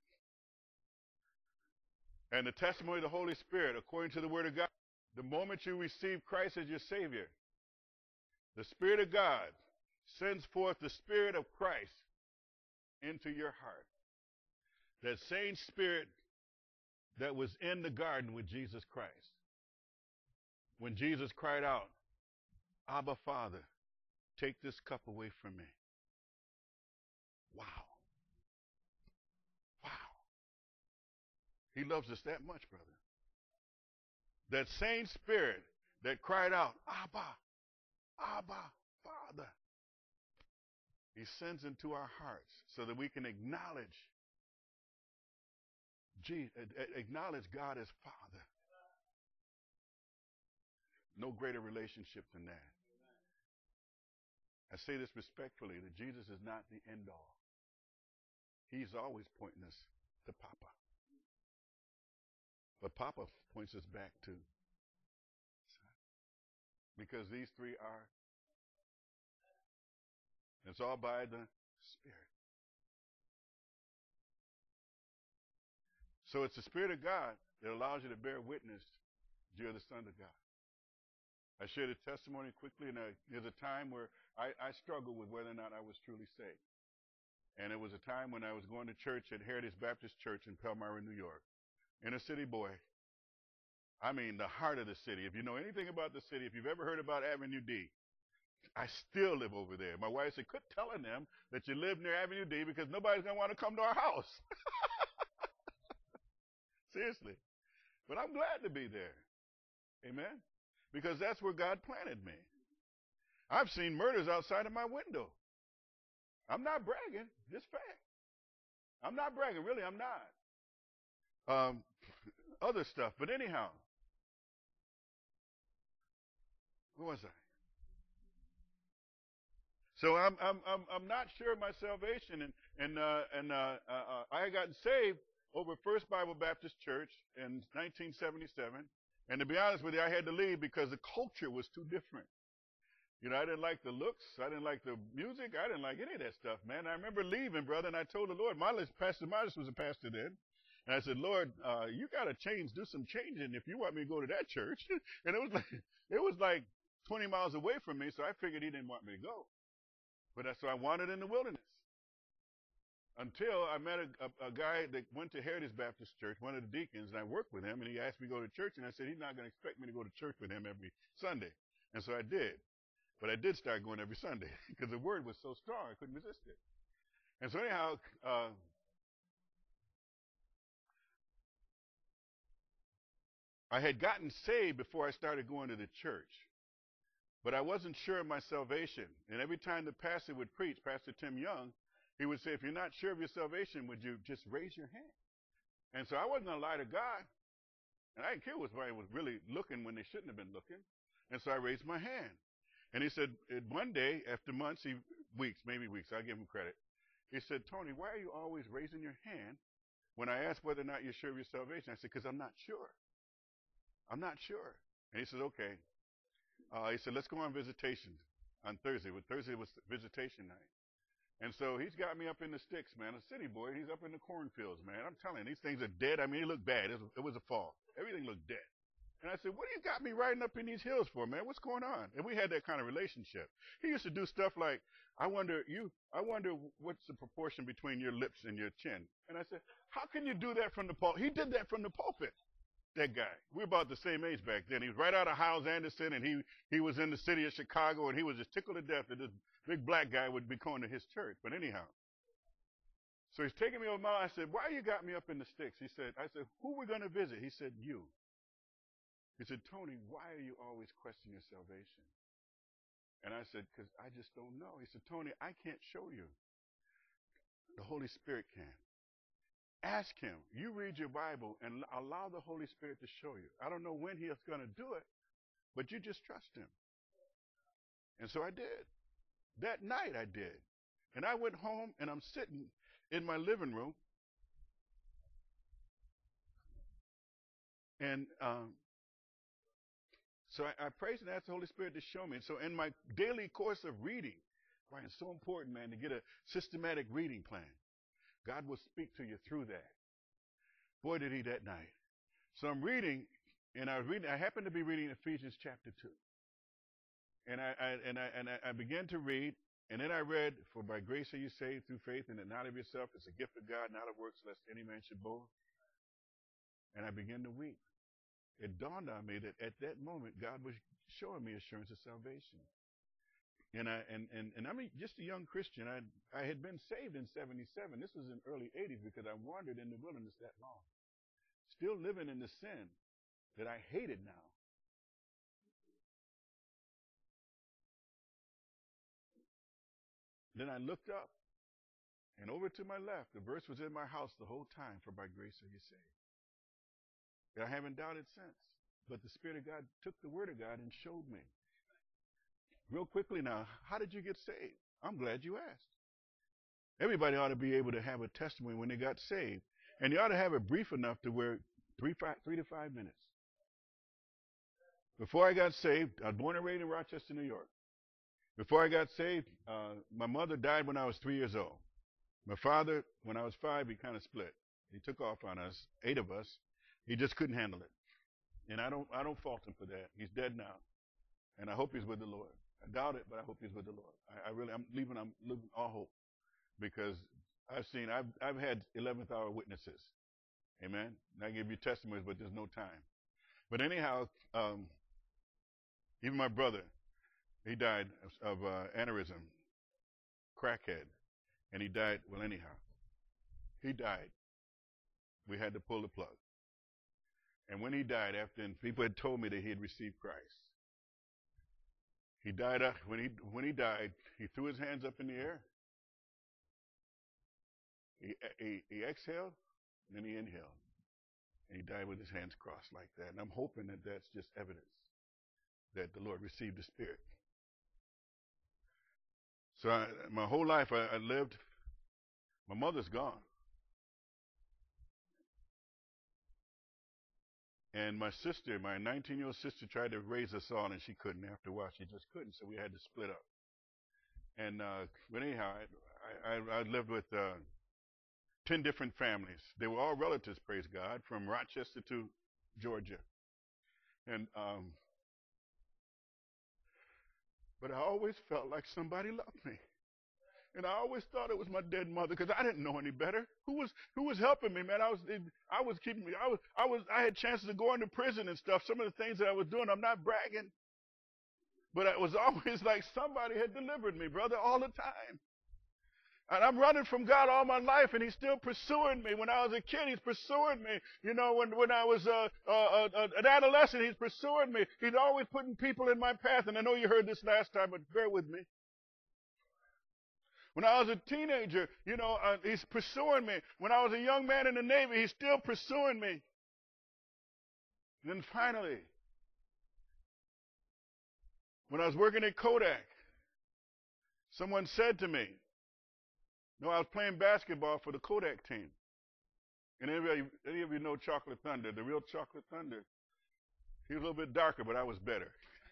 And the testimony of the Holy Spirit, according to the word of God, the moment you receive Christ as your Savior, the Spirit of God sends forth the Spirit of Christ into your heart. That same Spirit that was in the garden with Jesus Christ. When Jesus cried out, Abba, Father, take this cup away from me. Wow. Wow. He loves us that much, brother. That same Spirit that cried out, Abba, Abba, Father. He sends into our hearts so that we can acknowledge, Jesus, acknowledge God as Father. No greater relationship than that. I say this respectfully, that Jesus is not the end all. He's always pointing us to Papa. But Papa points us back to Son. Because these three are. It's all by the Spirit. So it's the Spirit of God that allows you to bear witness that you're the Son of God. I shared a testimony quickly, and uh, there's a time where I, I struggled with whether or not I was truly saved. And it was a time when I was going to church at Heritage Baptist Church in Palmyra, New York. Inner city boy. I mean, the heart of the city. If you know anything about the city, if you've ever heard about Avenue D, I still live over there. My wife said, quit telling them that you live near Avenue D because nobody's going to want to come to our house. Seriously. But I'm glad to be there. Amen. Because that's where God planted me. I've seen murders outside of my window. I'm not bragging, just fact. I'm not bragging, really, I'm not. Um, other stuff, but anyhow. Where was I? So I'm I'm I'm I'm not sure of my salvation, and and uh, and uh, uh, I had gotten saved over First Bible Baptist Church in nineteen seventy-seven. And to be honest with you, I had to leave because the culture was too different. You know, I didn't like the looks. I didn't like the music. I didn't like any of that stuff, man. I remember leaving, brother, and I told the Lord, Miles, Pastor Miles was a pastor then. And I said, Lord, uh, you got to change, do some changing if you want me to go to that church. And it was like, it was like twenty miles away from me, so I figured he didn't want me to go. But that's so I wandered in the wilderness. Until I met a, a, a guy that went to Heritage Baptist Church, one of the deacons, and I worked with him, and he asked me to go to church, and I said, he's not going to expect me to go to church with him every Sunday. And so I did. But I did start going every Sunday because the word was so strong, I couldn't resist it. And so anyhow, uh, I had gotten saved before I started going to the church. But I wasn't sure of my salvation. And every time the pastor would preach, Pastor Tim Young, he would say, if you're not sure of your salvation, would you just raise your hand? And so I wasn't going to lie to God. And I didn't care if I was really looking when they shouldn't have been looking. And so I raised my hand. And he said, one day, after months, he, weeks, maybe weeks, I'll give him credit. He said, Tony, why are you always raising your hand when I ask whether or not you're sure of your salvation? I said, because I'm not sure. I'm not sure. And he said, okay. Uh, he said, let's go on visitation on Thursday. Well, Thursday was visitation night. And so he's got me up in the sticks, man, a city boy. He's up in the cornfields, man. I'm telling you, these things are dead. I mean, they look bad. It was, it was a fall. Everything looked dead. And I said, what do you got me riding up in these hills for, man? What's going on? And we had that kind of relationship. He used to do stuff like, I wonder, you, I wonder what's the proportion between your lips and your chin. And I said, how can you do that from the pulpit? He did that from the pulpit. That guy. We were about the same age back then. He was right out of Howes Anderson, and he, he was in the city of Chicago, and he was just tickled to death that this big black guy would be going to his church. But anyhow, so he's taking me over my, I said, why you got me up in the sticks? He said, I said, who we going to visit? He said, you. He said, Tony, why are you always questioning your salvation? And I said, because I just don't know. He said, Tony, I can't show you. The Holy Spirit can. Ask him. You read your Bible and allow the Holy Spirit to show you. I don't know when he's going to do it, but you just trust him. And so I did. That night I did. And I went home, and I'm sitting in my living room. And um, so I, I praised and asked the Holy Spirit to show me. And so in my daily course of reading, right, it's so important, man, to get a systematic reading plan. God will speak to you through that. Boy, did he that night. So I'm reading, and I was reading, I happened to be reading Ephesians chapter two. And I, I and I and I, I began to read, and then I read, for by grace are you saved through faith, and that not of yourself, it's a gift of God, not of works, lest any man should boast. And I began to weep. It dawned on me that at that moment, God was showing me assurance of salvation. And I and, and, and I'm just a young Christian. I I had been saved in seventy-seven. This was in early eighties because I wandered in the wilderness that long. Still living in the sin that I hated now. Then I looked up, and over to my left, the verse was in my house the whole time, for by grace are you saved. And I haven't doubted since. But the Spirit of God took the Word of God and showed me. Real quickly now, how did you get saved? I'm glad you asked. Everybody ought to be able to have a testimony when they got saved. And you ought to have it brief enough to where three, five, three to five minutes. Before I got saved, I was born and raised in Rochester, New York. Before I got saved, uh, my mother died when I was three years old. My father, when I was five, he kind of split. He took off on us, eight of us. He just couldn't handle it. And I don't, I don't fault him for that. He's dead now. And I hope he's with the Lord. I doubt it, but I hope he's with the Lord. I, I really, I'm leaving, I'm losing all hope, because I've seen, I've, I've had eleventh hour witnesses. Amen. And I give you testimonies, but there's no time. But anyhow, um, even my brother, he died of, of uh, aneurysm, crackhead, and he died. Well, anyhow, he died. We had to pull the plug. And when he died, after and people had told me that he had received Christ. He died up, when he when he died, he threw his hands up in the air. He, he, he exhaled, and then he inhaled. And he died with his hands crossed like that. And I'm hoping that that's just evidence that the Lord received the Spirit. So I, my whole life I, I lived, my mother's gone. And my sister, my nineteen-year-old sister, tried to raise us on, and she couldn't. After a while, she just couldn't, so we had to split up. And uh, but anyhow, I, I, I lived with uh, ten different families. They were all relatives, praise God, from Rochester to Georgia. And um, but I always felt like somebody loved me. And I always thought it was my dead mother because I didn't know any better. Who was who was helping me, man? I was I was keeping me. I was I was I had chances of going to prison and stuff. Some of the things that I was doing, I'm not bragging, but it was always like somebody had delivered me, brother, all the time. And I'm running from God all my life, and He's still pursuing me. When I was a kid, He's pursuing me. You know, when when I was uh, uh, uh, an adolescent, He's pursuing me. He's always putting people in my path. And I know you heard this last time, but bear with me. When I was a teenager, you know, uh, He's pursuing me. When I was a young man in the Navy, He's still pursuing me. And then finally, when I was working at Kodak, someone said to me, no, I was playing basketball for the Kodak team. And anybody, any of you know Chocolate Thunder, the real Chocolate Thunder? He was a little bit darker, but I was better.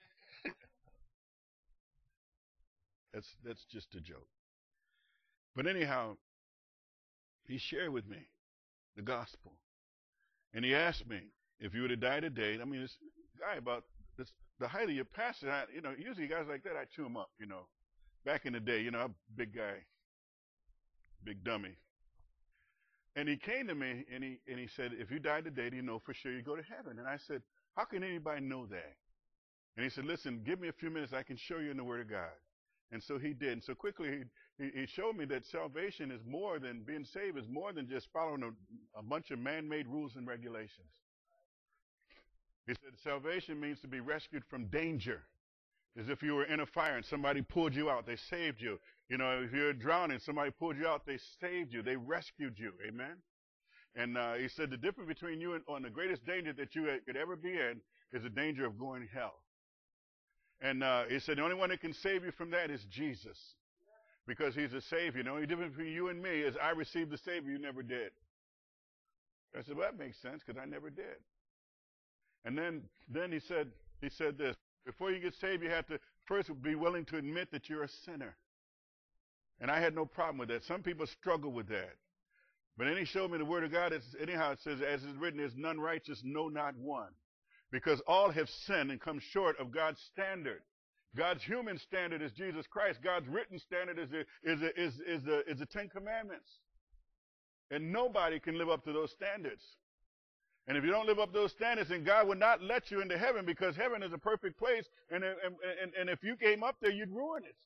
that's, that's just a joke. But anyhow, he shared with me the gospel. And he asked me, if you were to die today, I mean, this guy about this, the height of your pastor, I, you know, usually guys like that, I chew him up, you know. Back in the day, you know, I'm a big guy, big dummy. And he came to me and he, and he said, if you died today, do you know for sure you go to heaven? And I said, how can anybody know that? And he said, listen, give me a few minutes, I can show you in the Word of God. And so he did. And so quickly he, he showed me that salvation is more than, being saved is more than just following a, a bunch of man-made rules and regulations. He said salvation means to be rescued from danger. As if you were in a fire and somebody pulled you out, they saved you. You know, if you're drowning, somebody pulled you out, they saved you, they rescued you. Amen? And uh, he said the difference between you and on the greatest danger that you could ever be in is the danger of going to hell. And uh, he said the only one that can save you from that is Jesus, because He's a Savior. The only difference between you and me is I received the Savior, you never did. I said, well, that makes sense because I never did. And then, then he said, he said this. Before you get saved, you have to first be willing to admit that you're a sinner. And I had no problem with that. Some people struggle with that. But then he showed me the Word of God. It's, anyhow, it says, as is written, there's none righteous, no, not one. Because all have sinned and come short of God's standard. God's human standard is Jesus Christ. God's written standard is the, is the, is, is the, is the Ten Commandments. And nobody can live up to those standards. And if you don't live up to those standards, then God will not let you into heaven, because heaven is a perfect place. And, and, and, and if you came up there, you'd ruin it.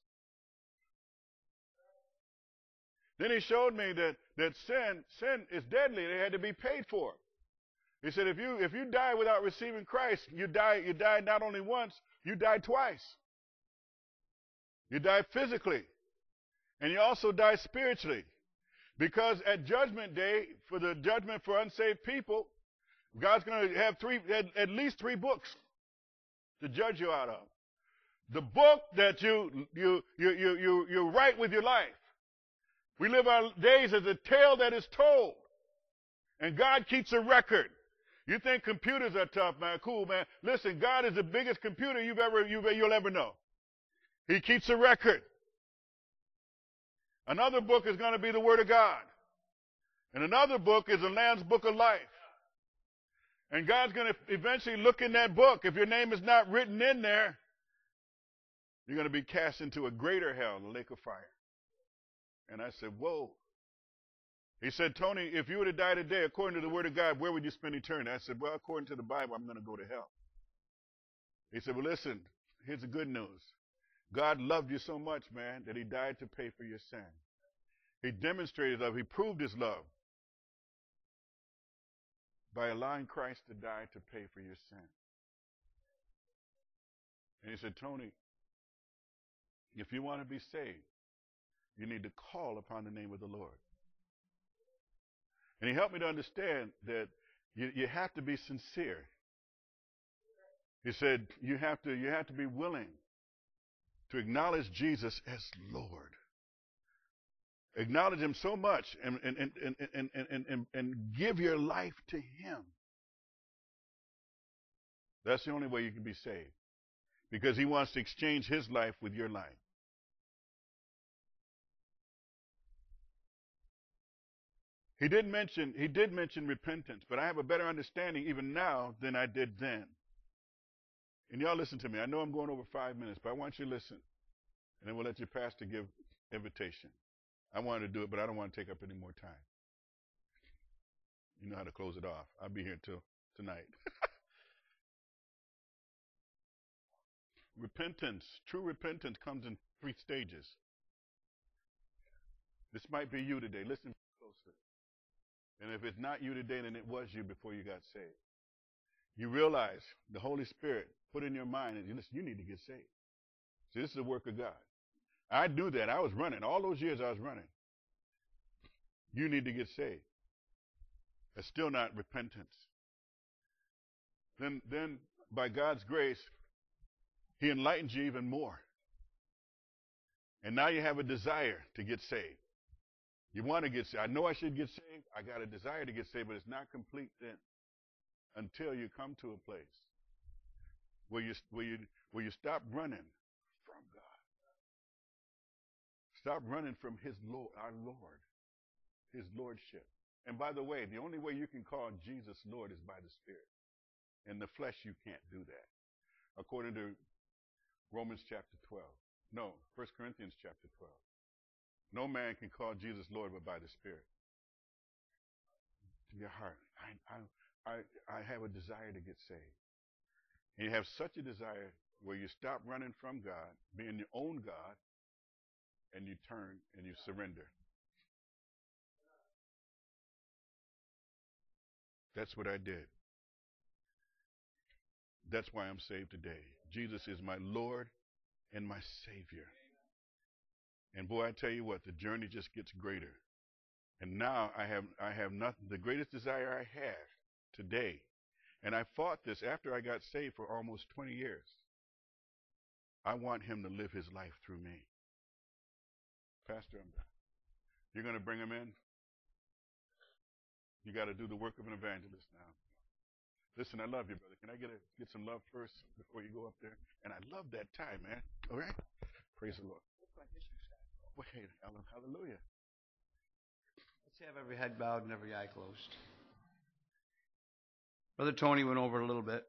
Then he showed me that, that sin, sin is deadly. It had to be paid for. He said, if you, if you die without receiving Christ, you die, you die not only once, you die twice. You die physically. And you also die spiritually. Because at Judgment Day, for the judgment for unsaved people, God's going to have three, at, at least three books to judge you out of. The book that you, you, you, you, you, you write with your life. We live our days as a tale that is told. And God keeps a record. You think computers are tough, man. Cool, man. Listen, God is the biggest computer you've ever, you've, you'll ever know. He keeps a record. Another book is going to be the Word of God. And another book is the Lamb's Book of Life. And God's going to eventually look in that book. If your name is not written in there, you're going to be cast into a greater hell, the lake of fire. And I said, whoa. He said, Tony, if you were to die today, according to the Word of God, where would you spend eternity? I said, well, according to the Bible, I'm going to go to hell. He said, well, listen, here's the good news. God loved you so much, man, that He died to pay for your sin. He demonstrated love. He proved His love by allowing Christ to die to pay for your sin. And he said, Tony, if you want to be saved, you need to call upon the name of the Lord. And he helped me to understand that you, you have to be sincere. He said, you have to, you have to be willing to acknowledge Jesus as Lord. Acknowledge Him so much and, and, and, and, and, and, and, and give your life to Him. That's the only way you can be saved. Because he wants to exchange his life with your life. He did mention he did mention repentance, but I have a better understanding even now than I did then. And y'all listen to me. I know I'm going over five minutes, but I want you to listen. And then we'll let your pastor give invitation. I wanted to do it, but I don't want to take up any more time. You know how to close it off. I'll be here till tonight. Repentance, true repentance comes in three stages. This might be you today. Listen closely. And if it's not you today, then it was you before you got saved. You realize the Holy Spirit put in your mind, and you listen, you need to get saved. See, this is the work of God. I knew that. I was running. All those years I was running. You need to get saved. That's still not repentance. Then, then by God's grace, he enlightens you even more. And now you have a desire to get saved. You want to get saved. I know I should get saved. I got a desire to get saved, but it's not complete then until you come to a place where you, where you, where you stop running from God. Stop running from his Lord, our Lord, his lordship. And by the way, the only way you can call Jesus Lord is by the Spirit. In the flesh, you can't do that. According to Romans chapter twelve. No, First Corinthians chapter twelve. No man can call Jesus Lord but by the Spirit. To your heart, I, I, I, I have a desire to get saved. And you have such a desire where you stop running from God, being your own God, and you turn and you surrender. That's what I did. That's why I'm saved today. Jesus is my Lord and my Savior. And boy, I tell you what, the journey just gets greater. And now I have I have nothing. The greatest desire I have today, and I fought this after I got saved for almost twenty years. I want him to live his life through me. Pastor, I'm done. You're going to bring him in? You got to do the work of an evangelist now. Listen, I love you, brother. Can I get a, get some love first before you go up there? And I love that tie, man. All right? Praise the Lord. Wait, hallelujah. Let's have every head bowed and every eye closed. Brother Tony went over a little bit.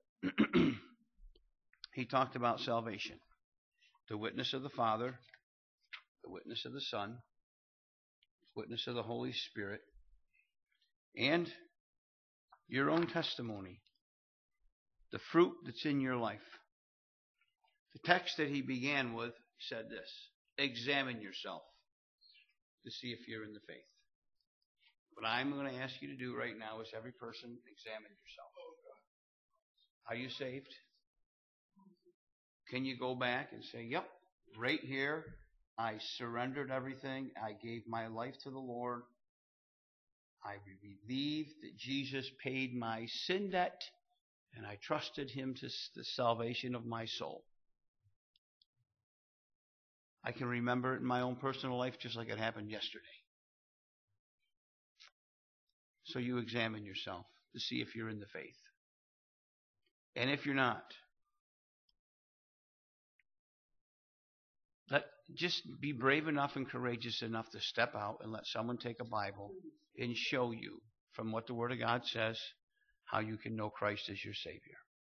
He talked about salvation. The witness of the Father, the witness of the Son, the witness of the Holy Spirit, and your own testimony. The fruit that's in your life. The text that he began with said this: examine yourself to see if you're in the faith. What I'm going to ask you to do right now is every person examine yourself. Are you saved? Can you go back and say, yep, right here, I surrendered everything. I gave my life to the Lord. I believe that Jesus paid my sin debt, and I trusted him to the salvation of my soul. I can remember it in my own personal life just like it happened yesterday. So you examine yourself to see if you're in the faith. And if you're not, let just be brave enough and courageous enough to step out and let someone take a Bible and show you from what the Word of God says how you can know Christ as your Savior.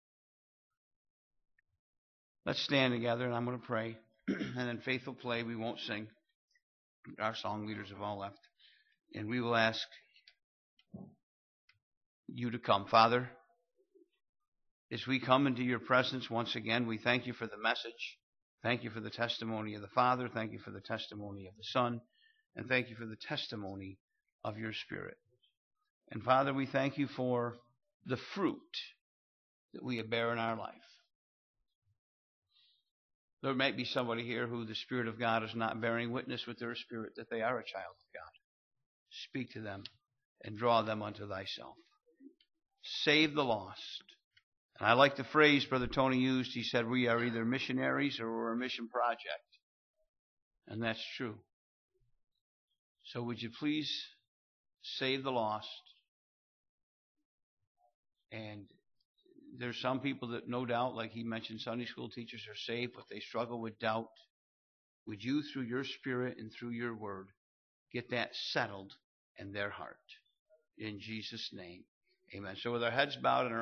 Let's stand together and I'm going to pray. And then faith will play. We won't sing. Our song leaders have all left. And we will ask you to come. Father, as we come into your presence once again, we thank you for the message. Thank you for the testimony of the Father. Thank you for the testimony of the Son. And thank you for the testimony of your Spirit. And Father, we thank you for the fruit that we bear in our life. There might be somebody here who the Spirit of God is not bearing witness with their spirit that they are a child of God. Speak to them and draw them unto thyself. Save the lost. And I like the phrase Brother Tony used. He said, we are either missionaries or we're a mission project. And that's true. So would you please save the lost and there's some people that no doubt, like he mentioned, Sunday school teachers are saved, but they struggle with doubt. Would you, through your Spirit and through your word, get that settled in their heart? In Jesus' name, amen. So with our heads bowed and our